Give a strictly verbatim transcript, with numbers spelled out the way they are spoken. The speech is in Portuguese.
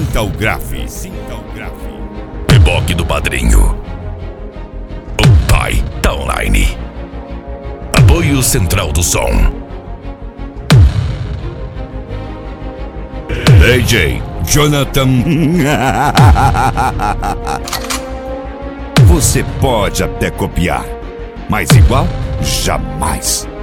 Sinta o grave. Sinta o grave. Reboque do padrinho. O pai tá online. Apoio Central do Som. D J Jonathan. Você pode até copiar, mas igual, jamais.